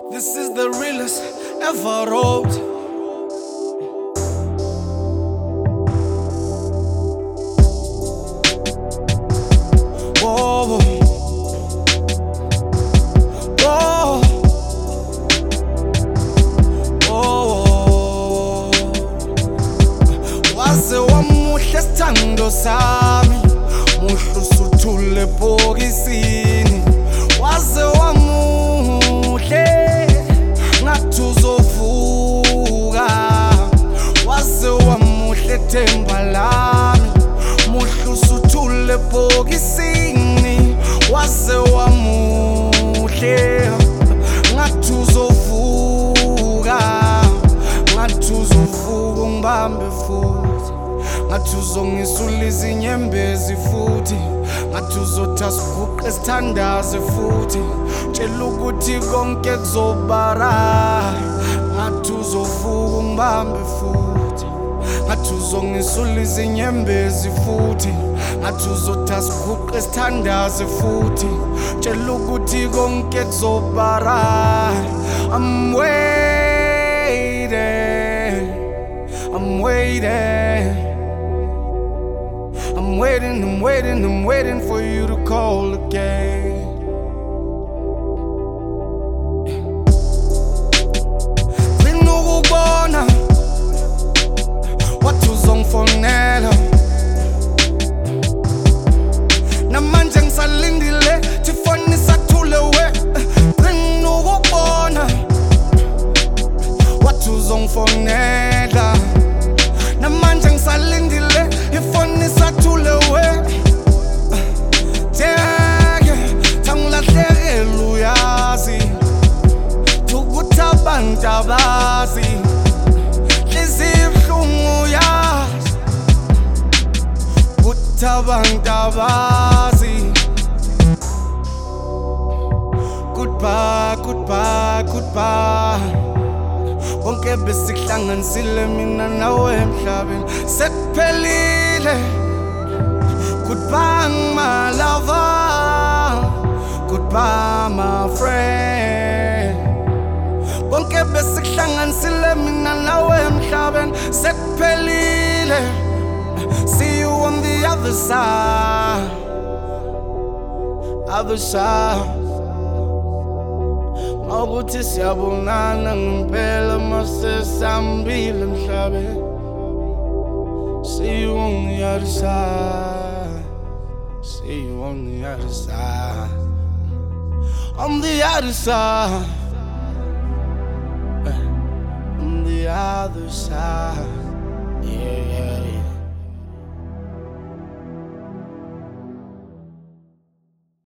This is the realest ever wrote. Whoa, whoa, whoa. Waze wamuhle sithando sami, muhle usuthule ebhokisini. Waze wamuhle ngathi uzovuka, waze wamuhle themba lami, muhle usuthule ebhokisini. Waze wamuhle ngathi uzovuka, ngathi uzovuka ungibambe futhi, ngathi uzongisula izinyembezi futhi, ngathi uzothi siguqe sithandaze futhi, tshela ukuthi konke kuzoba-right, ngathi uzovuka ungibambe futhi, ngathi uzongisula izinyembezi futhi, ngathi uzothi siguqe sithandaze futhi, tshela ukuthi konke kuzoba-right. I'm waiting, I'm waiting, I'm waiting, I'm waiting, I'm waiting for you to call again. Nginukubona wathi uzongifonela, namanje ngisalindile tifoni isathule we. Nginukubona wathi uzongifonela, namanje ngisalindile ifoni isathule we. Thangilahlekela uyazi, thukuthi abantu abazi, hliziyo ibuhlungu uyazi, kuthi abantu abazi. Goodbye, goodbye, goodbye, konke besikuhlanganisile mina nawe emhlabeni sekuphelile. Goodbye my lover, goodbye my friend, konke besikuhlanganisile mina nawe emhlabeni sekuphelile. See you on the other side, other side. Mawukuthi siyabonana ngempela mase sambile emhlabeni. See you on the other side, see you on the other side, on the other side, on the other side, yeah.